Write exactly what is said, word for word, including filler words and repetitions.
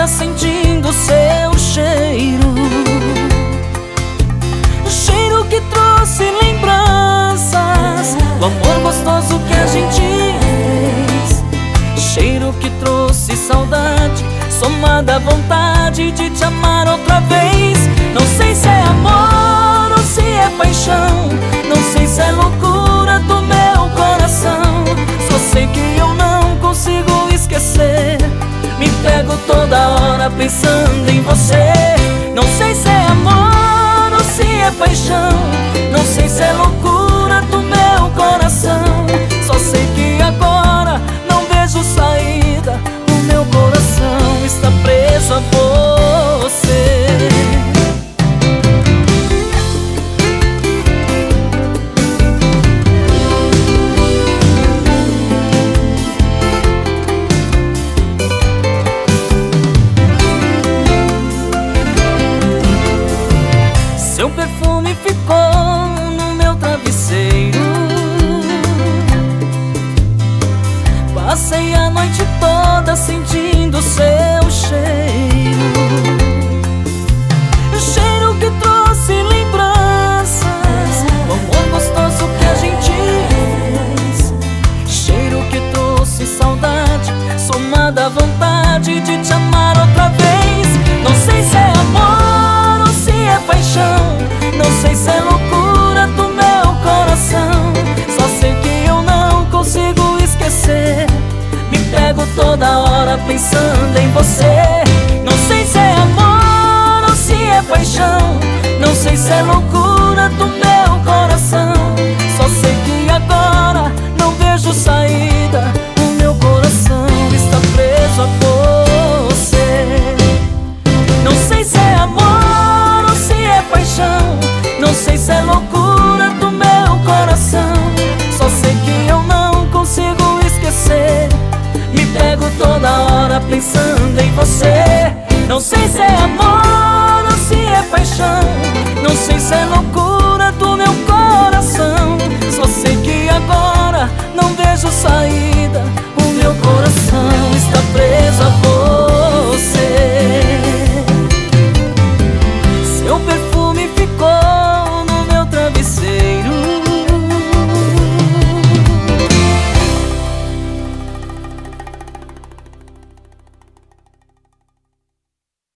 toda sentindo o seu cheiro. Cheiro que trouxe lembranças do amor gostoso que a gente fez. Cheiro que trouxe saudade, somada à vontade de te amar outra vez. Não sei se é amor ou se é paixão, não sei se é loucura do meu coração. Só sei que eu não consigo esquecer, me pego toda hora pensando em você. Não sei se é amor ou se é paixão, não sei se é loucura do meu coração. Só sei que agora não vejo saída, o meu coração está preso a você. Seu perfume ficou no meu travesseiro. Passei a noite toda sentindo o seu cheiro. Cheiro que trouxe lembranças do amor gostoso que a gente fez. Cheiro que trouxe saudade, somada à vontade de te amar outra vez. Não sei se é amor ou se é paixão, não sei se é loucura do meu coração. Só sei que eu não consigo esquecer, me pego toda hora pensando em você. Não sei se é amor ou se é paixão, não sei se é loucura do meu coração. Só sei que agora não vejo saída, o meu coração está preso a você. Não sei se é amor ou se é paixão, não sei se é loucura do meu coração. Só sei que eu não consigo esquecer, me pego toda hora pensando em você. Não sei se é amor ou se é paixão, não sei se é loucura do meu coração. Só sei que agora não vejo saída, o meu coração está preso a